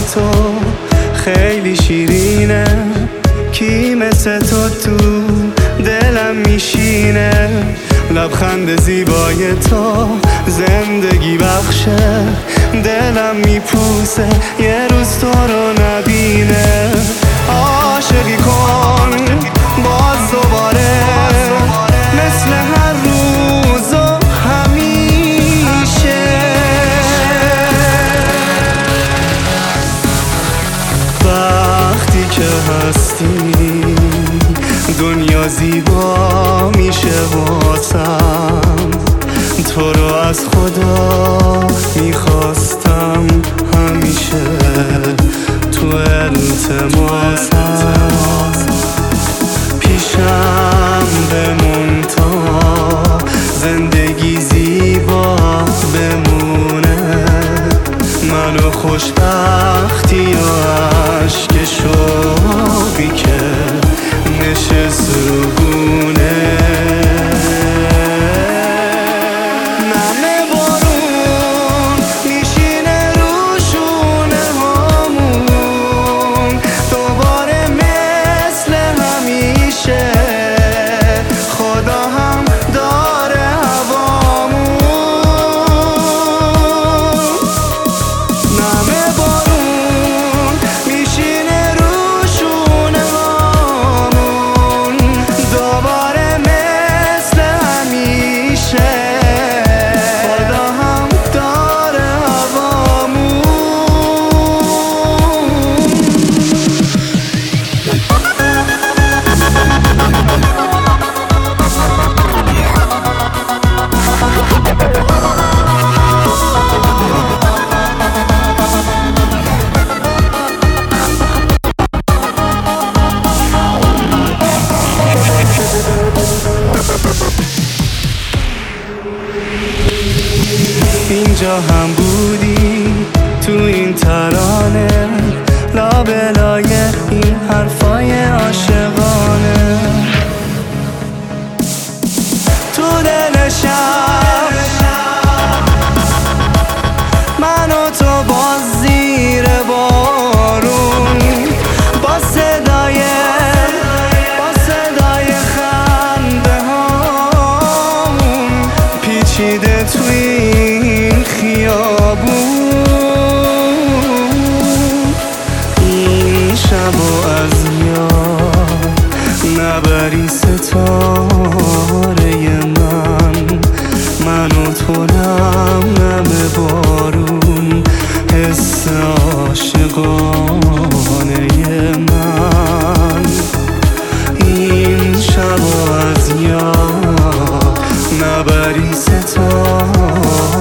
تو خیلی شیرینه، کی مثل تو دلم میشینه. لبخند زیبای تو زندگی بخشه، دلم میپوسه یه روز تو رو نبینه. عاشقی کن باز دوباره، مثل هر روز و همیشه. وقتی که هستی دنیا زیبا میشه واسم، تو رو از خدا میخواستم همیشه تو التماسم. پیشم بمون تا زندگی زیبا بمونه، منو خوشبختی و عشق شوقی که نشست رو گونه. نمه بارون میشینه رو شونه هامون، دوباره مثل همیشه خدا هم داره هوامون. نمه بارون میشینه رو شونه هامون، دوباره مثل همیشه خدا هم داره هوامون. اینجا هم بودی تو این ترانه، لابلای این حرفای عاشقانه. تو دل شب من و تو باز زیر بارون، با صدای خنده هامون پیچیده توی خیابون. این شبو از یاد نبری ستاره من و تو نمه بارون، حس عاشقانه من. این شبو از یاد نبری ستاره